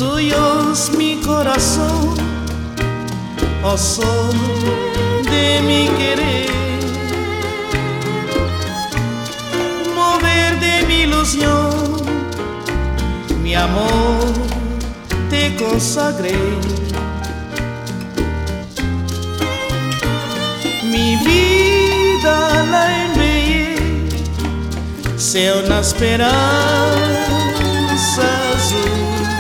Tuyo es mi corazón, oh sol de mi querer, mover de mi ilusión, mi amor te consagré. Mi vida la envié, sea una esperanza azul.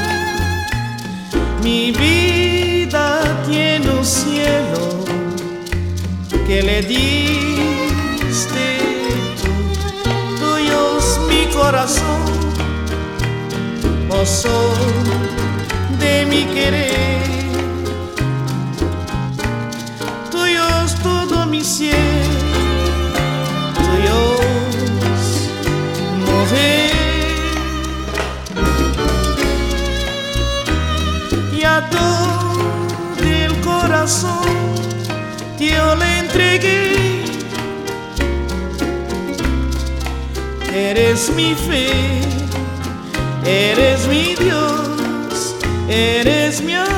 Mi vida tiene un cielo que le diste tú. Tuyo es mi corazón, oh sol de mi querer. Tuyo es todo mi cielo, tuyo es mujer. Y a todo el corazón yo le entregué. Eres mi fe, eres mi Dios, eres mi amor.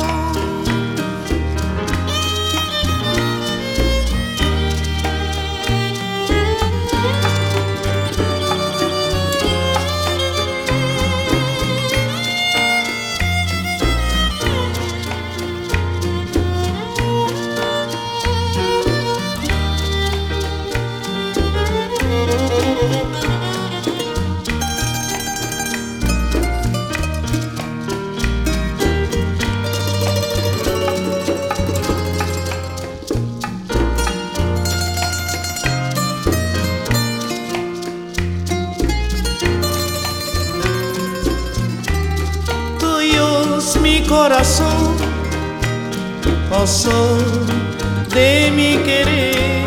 Mi corazón, oh sol de mi querer.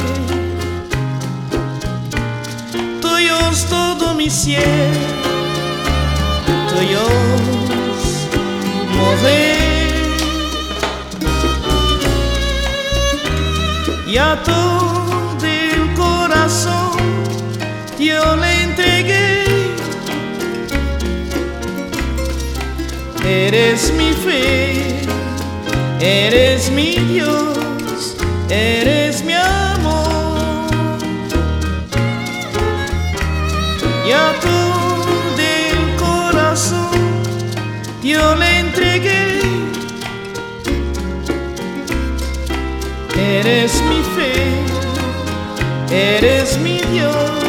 Tuyo es todo mi cielo, tuyo es mover. Y a todo el corazón yo le entregué. Eres mi fe, eres mi Dios, eres mi amor. Y a todo el corazón yo le entregué. Eres mi fe, eres mi Dios.